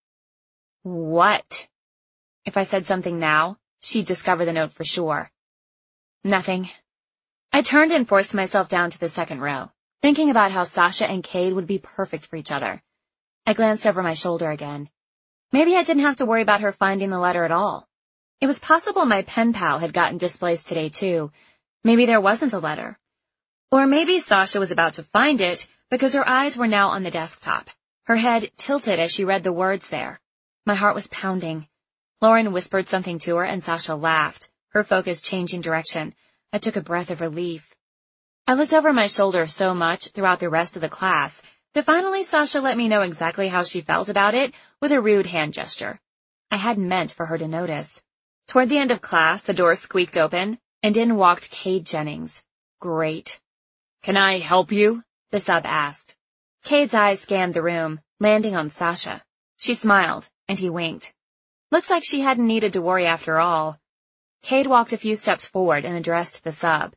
What? If I said something now, she'd discover the note for sure. Nothing. I turned and forced myself down to the second row, thinking about how Sasha and Cade would be perfect for each other. I glanced over my shoulder again. Maybe I didn't have to worry about her finding the letter at all. It was possible my pen pal had gotten displaced today too. Maybe there wasn't a letter. Or maybe Sasha was about to find it because her eyes were now on the desktop, her head tilted as she read the words there. My heart was pounding. Lauren whispered something to her and Sasha laughed, her focus changing direction. I took a breath of relief. I looked over my shoulder so much throughout the rest of the class that finally Sasha let me know exactly how she felt about it with a rude hand gesture. I hadn't meant for her to notice. Toward the end of class, the door squeaked open, and in walked Cade Jennings. Great. Can I help you? The sub asked. Cade's eyes scanned the room, landing on Sasha. She smiled, and he winked. Looks like she hadn't needed to worry after all. Cade walked a few steps forward and addressed the sub.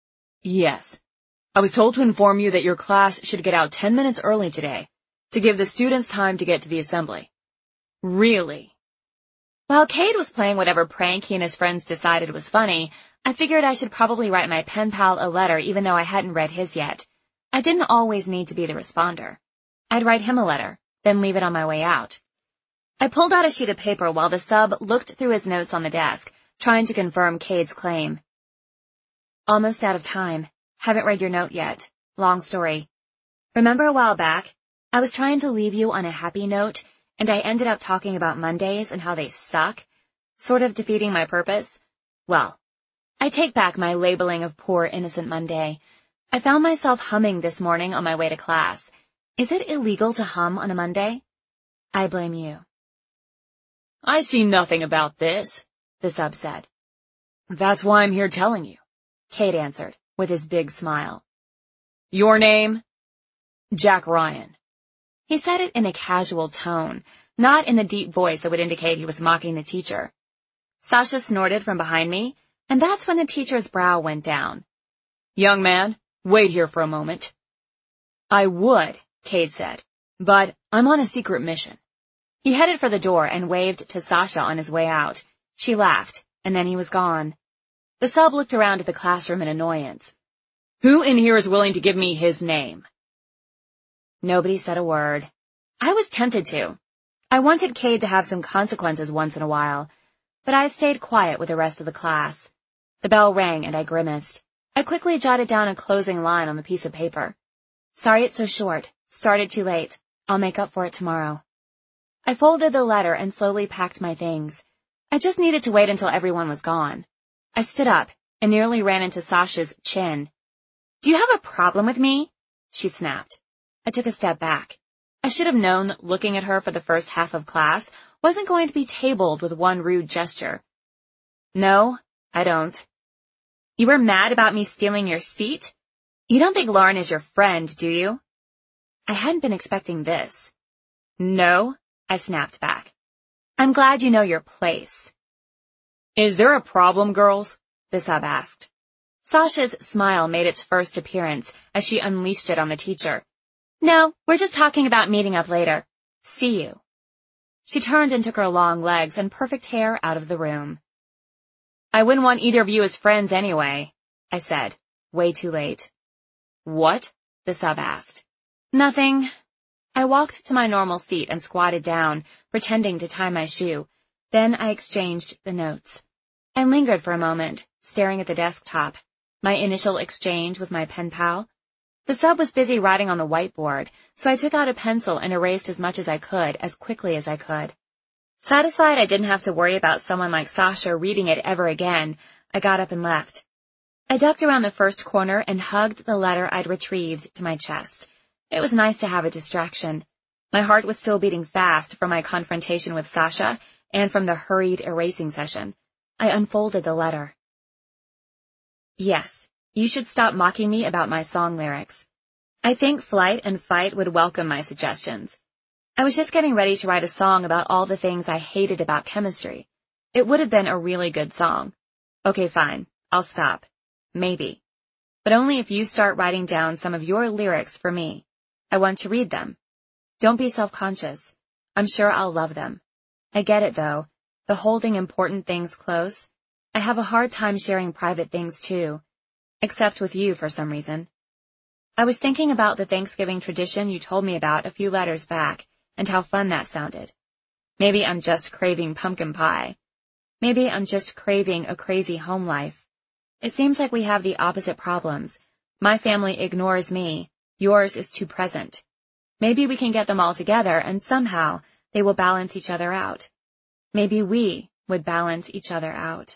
Yes. I was told to inform you that your class should get out ten minutes early today, to give the students time to get to the assembly. Really? While Cade was playing whatever prank he and his friends decided was funny, I figured I should probably write my pen pal a letter even though I hadn't read his yet. I didn't always need to be the responder. I'd write him a letter, then leave it on my way out. I pulled out a sheet of paper while the sub looked through his notes on the desk, trying to confirm Cade's claim. Almost out of time. Haven't read your note yet. Long story. Remember a while back, I was trying to leave you on a happy note, and I ended up talking about Mondays and how they suck, sort of defeating my purpose? Well, I take back my labeling of poor innocent Monday. I found myself humming this morning on my way to class. Is it illegal to hum on a Monday? I blame you. I see nothing about this, the sub said. That's why I'm here telling you, Cade answered, with his big smile. Your name? Jack Ryan. He said it in a casual tone, not in the deep voice that would indicate he was mocking the teacher. Sasha snorted from behind me, and that's when the teacher's brow went down. Young man, wait here for a moment. I would, Cade said, but I'm on a secret mission. He headed for the door and waved to Sasha on his way out. She laughed, and then he was gone. The sub looked around at the classroom in annoyance. Who in here is willing to give me his name? Nobody said a word. I was tempted to. I wanted Cade to have some consequences once in a while, but I stayed quiet with the rest of the class. The bell rang and I grimaced. I quickly jotted down a closing line on the piece of paper. Sorry it's so short. Started too late. I'll make up for it tomorrow. I folded the letter and slowly packed my things. I just needed to wait until everyone was gone. I stood up and nearly ran into Sasha's chin. Do you have a problem with me? She snapped. I took a step back. I should have known looking at her for the first half of class wasn't going to be tabled with one rude gesture. No, I don't. You were mad about me stealing your seat? You don't think Lauren is your friend, do you? I hadn't been expecting this. No, I snapped back. I'm glad you know your place. Is there a problem, girls? The sub asked. Sasha's smile made its first appearance as she unleashed it on the teacher. No, we're just talking about meeting up later. See you. She turned and took her long legs and perfect hair out of the room. I wouldn't want either of you as friends anyway, I said, way too late. What? The sub asked. Nothing. I walked to my normal seat and squatted down, pretending to tie my shoe. Then I exchanged the notes. I lingered for a moment, staring at the desktop, my initial exchange with my pen pal. The sub was busy writing on the whiteboard, so I took out a pencil and erased as much as I could, as quickly as I could. Satisfied I didn't have to worry about someone like Sasha reading it ever again, I got up and left. I ducked around the first corner and hugged the letter I'd retrieved to my chest. It was nice to have a distraction. My heart was still beating fast from my confrontation with Sasha and from the hurried erasing session. I unfolded the letter. Yes, you should stop mocking me about my song lyrics. I think Flight and Fight would welcome my suggestions. I was just getting ready to write a song about all the things I hated about chemistry. It would have been a really good song. Okay, fine. I'll stop. Maybe. But only if you start writing down some of your lyrics for me. I want to read them. Don't be self-conscious. I'm sure I'll love them. I get it, though. The holding important things close. I have a hard time sharing private things, too. Except with you for some reason. I was thinking about the Thanksgiving tradition you told me about a few letters back, and how fun that sounded. Maybe I'm just craving pumpkin pie. Maybe I'm just craving a crazy home life. It seems like we have the opposite problems. My family ignores me. Yours is too present. Maybe we can get them all together and somehow they will balance each other out. Maybe we would balance each other out.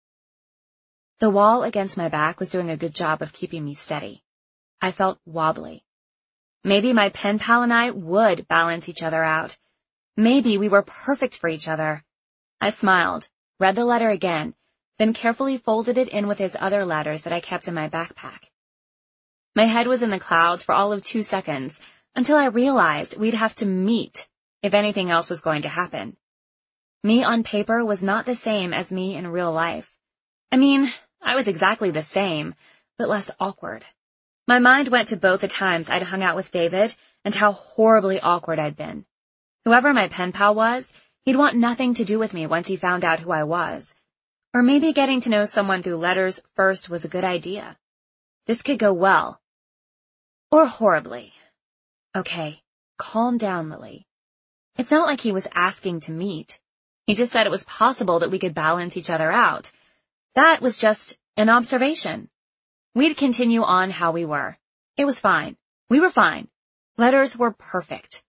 The wall against my back was doing a good job of keeping me steady. I felt wobbly. Maybe my pen pal and I would balance each other out. Maybe we were perfect for each other. I smiled, read the letter again, then carefully folded it in with his other letters that I kept in my backpack. My head was in the clouds for all of two seconds until I realized we'd have to meet if anything else was going to happen. Me on paper was not the same as me in real life. I mean, I was exactly the same, but less awkward. My mind went to both the times I'd hung out with David and how horribly awkward I'd been. Whoever my pen pal was, he'd want nothing to do with me once he found out who I was. Or maybe getting to know someone through letters first was a good idea. This could go well. Or horribly. Okay, calm down, Lily. It's not like he was asking to meet. He just said it was possible that we could balance each other out. That was just an observation. We'd continue on how we were. It was fine. We were fine. Letters were perfect.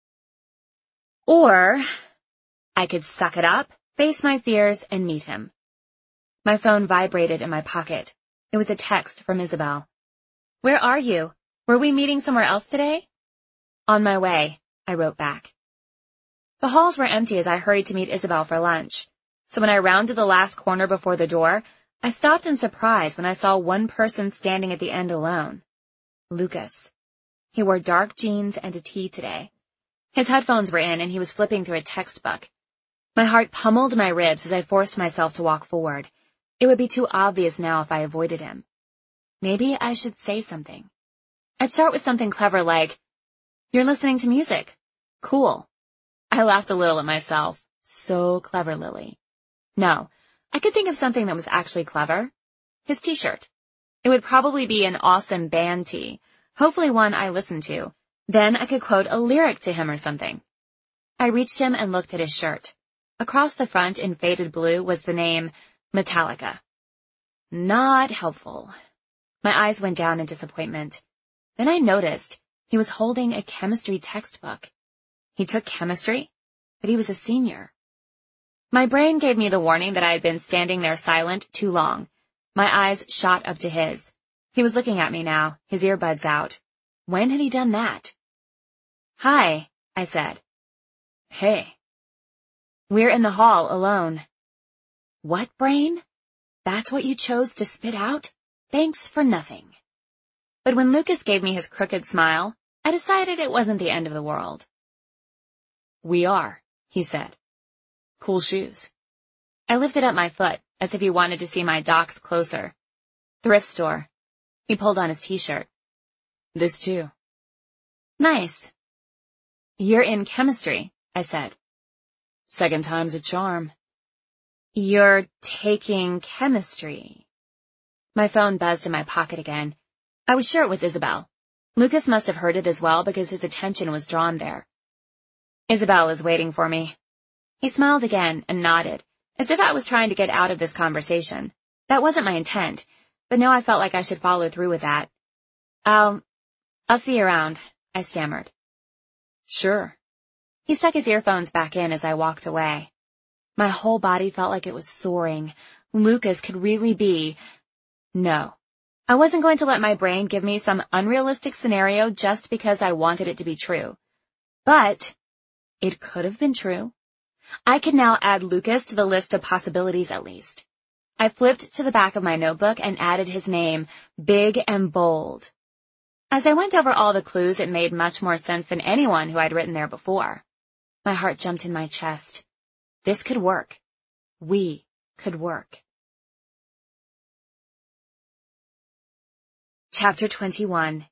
Or I could suck it up, face my fears, and meet him. My phone vibrated in my pocket. It was a text from Isabel. Where are you? Were we meeting somewhere else today? On my way, I wrote back. The halls were empty as I hurried to meet Isabel for lunch. So when I rounded the last corner before the door, I stopped in surprise when I saw one person standing at the end alone. Lucas. He wore dark jeans and a tee today. His headphones were in and he was flipping through a textbook. My heart pummeled my ribs as I forced myself to walk forward. It would be too obvious now if I avoided him. Maybe I should say something. I'd start with something clever like, "You're listening to music. Cool." I laughed a little at myself. So clever, Lily. No, I could think of something that was actually clever. His t-shirt. It would probably be an awesome band tee, hopefully one I listened to. Then I could quote a lyric to him or something. I reached him and looked at his shirt. Across the front in faded blue was the name Metallica. Not helpful. My eyes went down in disappointment. Then I noticed he was holding a chemistry textbook. He took chemistry, but he was a senior. My brain gave me the warning that I had been standing there silent too long. My eyes shot up to his. He was looking at me now, his earbuds out. When had he done that? Hi, I said. Hey. We're in the hall alone. What, brain? That's what you chose to spit out? Thanks for nothing. But when Lucas gave me his crooked smile, I decided it wasn't the end of the world. We are, he said. Cool shoes. I lifted up my foot, as if he wanted to see my docks closer. Thrift store. He pulled on his t-shirt. This too. Nice. You're in chemistry, I said. Second time's a charm. You're taking chemistry. My phone buzzed in my pocket again. I was sure it was Isabel. Lucas must have heard it as well because his attention was drawn there. Isabel is waiting for me. He smiled again and nodded, as if I was trying to get out of this conversation. That wasn't my intent, but now I felt like I should follow through with that. I'll, I'll see you around, I stammered. Sure. He stuck his earphones back in as I walked away. My whole body felt like it was soaring. Lucas could really be... No. I wasn't going to let my brain give me some unrealistic scenario just because I wanted it to be true. But it could have been true. I could now add Lucas to the list of possibilities at least. I flipped to the back of my notebook and added his name, big and bold. As I went over all the clues, it made much more sense than anyone who I'd written there before. My heart jumped in my chest. This could work. We could work. Chapter twenty-one.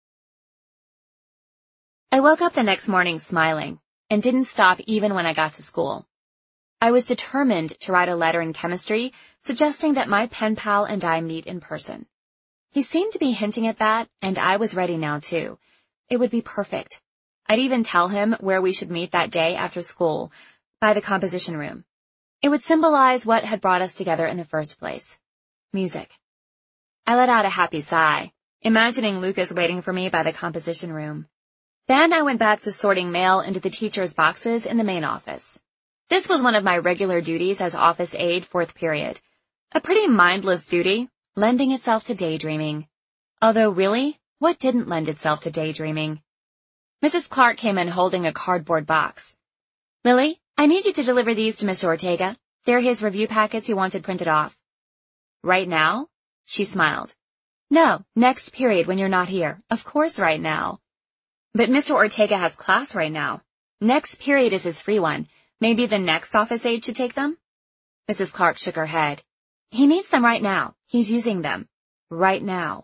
I woke up the next morning smiling, and didn't stop even when I got to school. I was determined to write a letter in chemistry suggesting that my pen pal and I meet in person. He seemed to be hinting at that, and I was ready now too. It would be perfect. I'd even tell him where we should meet that day after school, by the composition room. It would symbolize what had brought us together in the first place. Music. I let out a happy sigh, imagining Lucas waiting for me by the composition room. Then I went back to sorting mail into the teacher's boxes in the main office. This was one of my regular duties as office aide fourth period. A pretty mindless duty, lending itself to daydreaming. Although really, what didn't lend itself to daydreaming? Missus Clark came in holding a cardboard box. Lily, I need you to deliver these to Mister Ortega. They're his review packets he wanted printed off. Right now? She smiled. No, next period when you're not here. Of course right now. But Mister Ortega has class right now. Next period is his free one. Maybe the next office aide should take them? Missus Clark shook her head. He needs them right now. He's using them. Right now.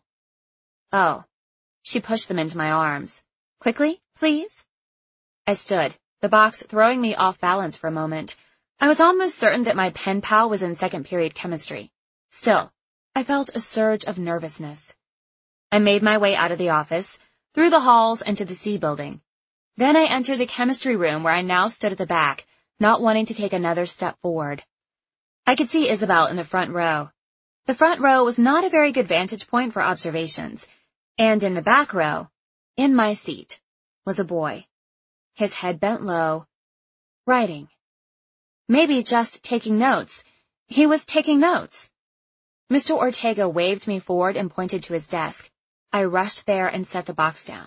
Oh. She pushed them into my arms. Quickly, please? I stood, the box throwing me off balance for a moment. I was almost certain that my pen pal was in second period chemistry. Still, I felt a surge of nervousness. I made my way out of the office, through the halls and to the C building. Then I entered the chemistry room where I now stood at the back, not wanting to take another step forward. I could see Isabel in the front row. The front row was not a very good vantage point for observations, and in the back row, in my seat, was a boy. His head bent low, writing. Maybe just taking notes. He was taking notes. Mister Ortega waved me forward and pointed to his desk. I rushed there and set the box down.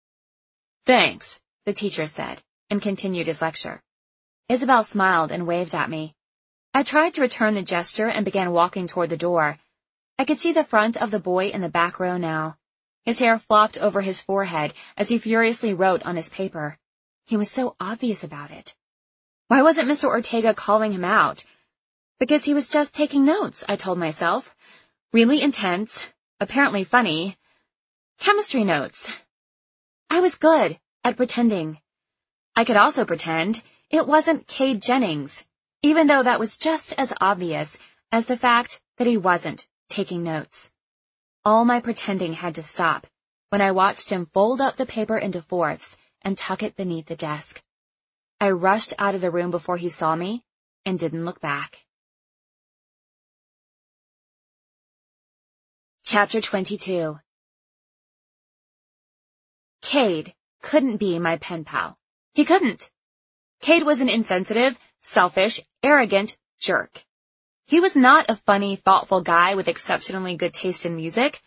Thanks, the teacher said, and continued his lecture. Isabel smiled and waved at me. I tried to return the gesture and began walking toward the door. I could see the front of the boy in the back row now. His hair flopped over his forehead as he furiously wrote on his paper. He was so obvious about it. Why wasn't Mister Ortega calling him out? Because he was just taking notes, I told myself. Really intense, apparently funny. Chemistry notes. I was good at pretending. I could also pretend it wasn't Cade Jennings, even though that was just as obvious as the fact that he wasn't taking notes. All my pretending had to stop when I watched him fold up the paper into fourths and tuck it beneath the desk. I rushed out of the room before he saw me and didn't look back. Chapter twenty-two. Cade couldn't be my pen pal. He couldn't. Cade was an insensitive, selfish, arrogant jerk. He was not a funny, thoughtful guy with exceptionally good taste in music.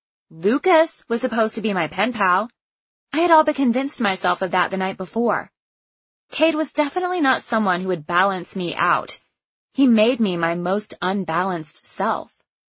Lucas was supposed to be my pen pal. I had all but convinced myself of that the night before. Cade was definitely not someone who would balance me out. He made me my most unbalanced self.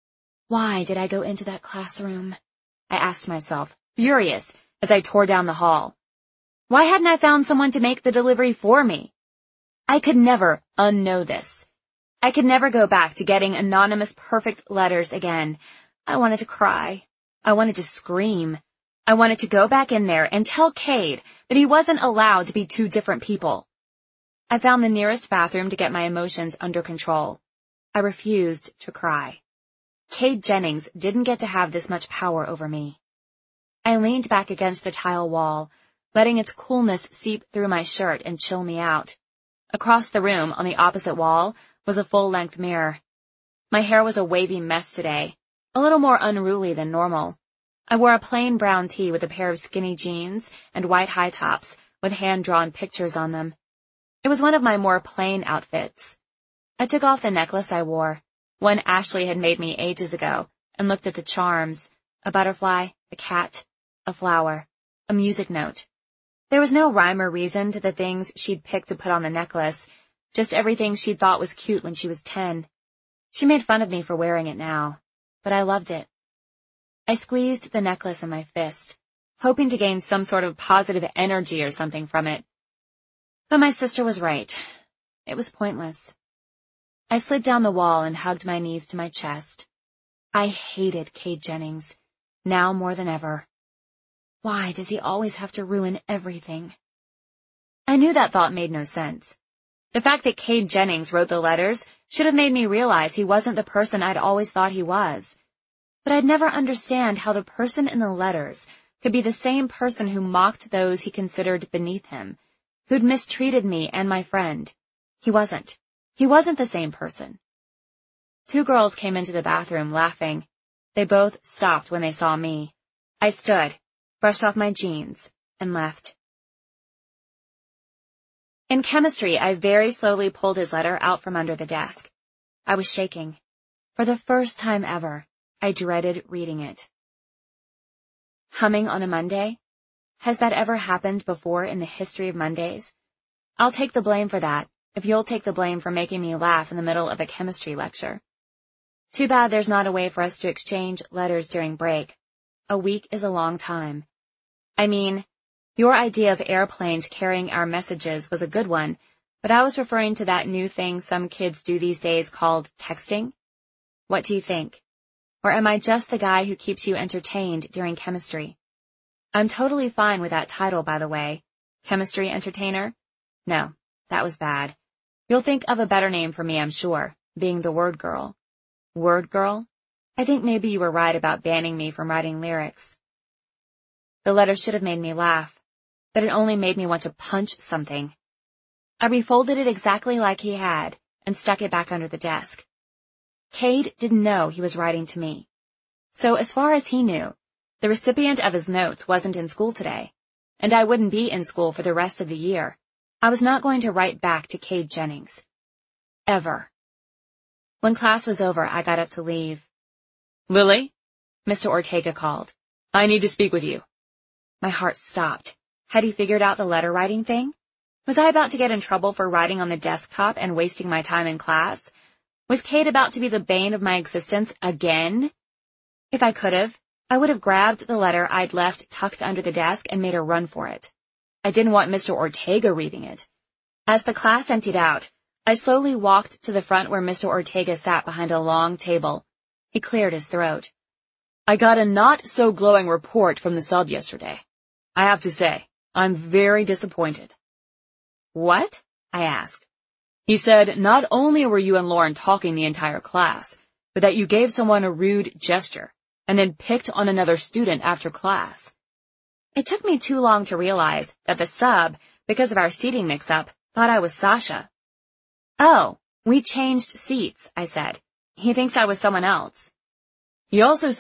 Why did I go into that classroom? I asked myself, furious, as I tore down the hall. Why hadn't I found someone to make the delivery for me? I could never unknow this. I could never go back to getting anonymous perfect letters again. I wanted to cry. I wanted to scream. I wanted to go back in there and tell Cade that he wasn't allowed to be two different people. I found the nearest bathroom to get my emotions under control. I refused to cry. Cade Jennings didn't get to have this much power over me. I leaned back against the tile wall, letting its coolness seep through my shirt and chill me out. Across the room, on the opposite wall, was a full-length mirror. My hair was a wavy mess today, a little more unruly than normal. I wore a plain brown tee with a pair of skinny jeans and white high tops with hand-drawn pictures on them. It was one of my more plain outfits. I took off the necklace I wore, one Ashley had made me ages ago, and looked at the charms, a butterfly, a cat, a flower, a music note. There was no rhyme or reason to the things she'd picked to put on the necklace, just everything she'd thought was cute when she was ten. She made fun of me for wearing it now, but I loved it. I squeezed the necklace in my fist, hoping to gain some sort of positive energy or something from it. But my sister was right. It was pointless. I slid down the wall and hugged my knees to my chest. I hated Cade Jennings, now more than ever. Why does he always have to ruin everything? I knew that thought made no sense. The fact that Cade Jennings wrote the letters should have made me realize he wasn't the person I'd always thought he was. But I'd never understand how the person in the letters could be the same person who mocked those he considered beneath him, who'd mistreated me and my friend. He wasn't. He wasn't the same person. Two girls came into the bathroom laughing. They both stopped when they saw me. I stood, brushed off my jeans, and left. In chemistry, I very slowly pulled his letter out from under the desk. I was shaking. For the first time ever, I dreaded reading it. Humming on a Monday? Has that ever happened before in the history of Mondays? I'll take the blame for that, if you'll take the blame for making me laugh in the middle of a chemistry lecture. Too bad there's not a way for us to exchange letters during break. A week is a long time. I mean, your idea of airplanes carrying our messages was a good one, but I was referring to that new thing some kids do these days called texting. What do you think? Or am I just the guy who keeps you entertained during chemistry? I'm totally fine with that title, by the way. Chemistry entertainer? No, that was bad. You'll think of a better name for me, I'm sure, being the word girl. Word girl? I think maybe you were right about banning me from writing lyrics. The letter should have made me laugh, but it only made me want to punch something. I refolded it exactly like he had and stuck it back under the desk. Cade didn't know he was writing to me. So as far as he knew, the recipient of his notes wasn't in school today, and I wouldn't be in school for the rest of the year. I was not going to write back to Cade Jennings. Ever. When class was over, I got up to leave. Lily? Mister Ortega called. I need to speak with you. My heart stopped. Had he figured out the letter-writing thing? Was I about to get in trouble for writing on the desktop and wasting my time in class? Was Cade about to be the bane of my existence again? If I could have, I would have grabbed the letter I'd left tucked under the desk and made a run for it. I didn't want Mister Ortega reading it. As the class emptied out, I slowly walked to the front where Mister Ortega sat behind a long table. He cleared his throat. I got a not-so-glowing report from the sub yesterday. I have to say, I'm very disappointed. What? I asked. He said not only were you and Lauren talking the entire class, but that you gave someone a rude gesture, and then picked on another student after class. It took me too long to realize that the sub, because of our seating mix-up, Thought I was Sasha. Oh, we changed seats, I said. He thinks I was someone else. He also